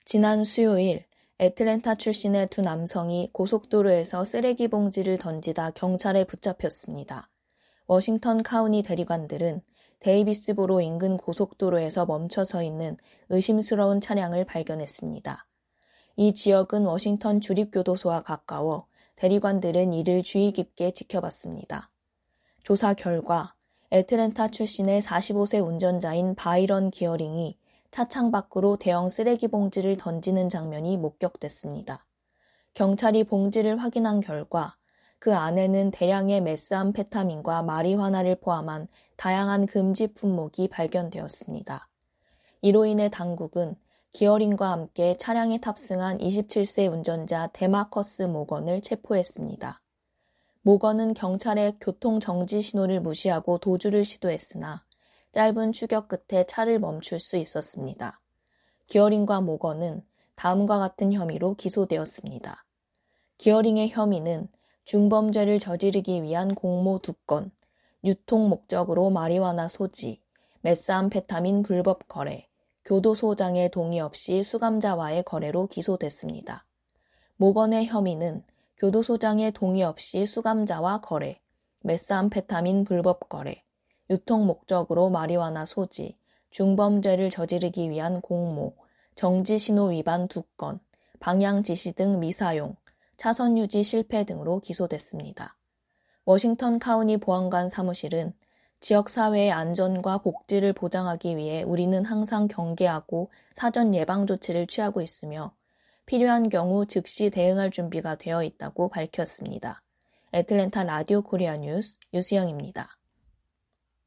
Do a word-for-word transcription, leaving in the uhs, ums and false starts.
지난 수요일 애틀랜타 출신의 두 남성이 고속도로에서 쓰레기 봉지를 던지다 경찰에 붙잡혔습니다. 워싱턴 카운티 대리관들은 데이비스보로 인근 고속도로에서 멈춰서 있는 의심스러운 차량을 발견했습니다. 이 지역은 워싱턴 주립교도소와 가까워 대리관들은 이를 주의 깊게 지켜봤습니다. 조사 결과 애틀랜타 출신의 사십오 세 운전자인 바이런 기어링이 차창 밖으로 대형 쓰레기 봉지를 던지는 장면이 목격됐습니다. 경찰이 봉지를 확인한 결과 그 안에는 대량의 메스암페타민과 마리화나를 포함한 다양한 금지 품목이 발견되었습니다. 이로 인해 당국은 기어링과 함께 차량에 탑승한 이십칠 세 운전자 데마커스 모건을 체포했습니다. 모건은 경찰의 교통정지 신호를 무시하고 도주를 시도했으나 짧은 추격 끝에 차를 멈출 수 있었습니다. 기어링과 모건은 다음과 같은 혐의로 기소되었습니다. 기어링의 혐의는 중범죄를 저지르기 위한 공모 두 건, 유통 목적으로 마리화나 소지, 메스암페타민 불법 거래, 교도소장의 동의 없이 수감자와의 거래로 기소됐습니다. 모건의 혐의는 교도소장의 동의 없이 수감자와 거래, 메스암페타민 불법 거래, 유통 목적으로 마리화나 소지, 중범죄를 저지르기 위한 공모, 정지신호 위반 두 건, 방향 지시 등 미사용, 차선 유지 실패 등으로 기소됐습니다. 워싱턴 카운티 보안관 사무실은 지역사회의 안전과 복지를 보장하기 위해 우리는 항상 경계하고 사전 예방 조치를 취하고 있으며 필요한 경우 즉시 대응할 준비가 되어 있다고 밝혔습니다. 애틀랜타 라디오 코리아 뉴스 유수영입니다.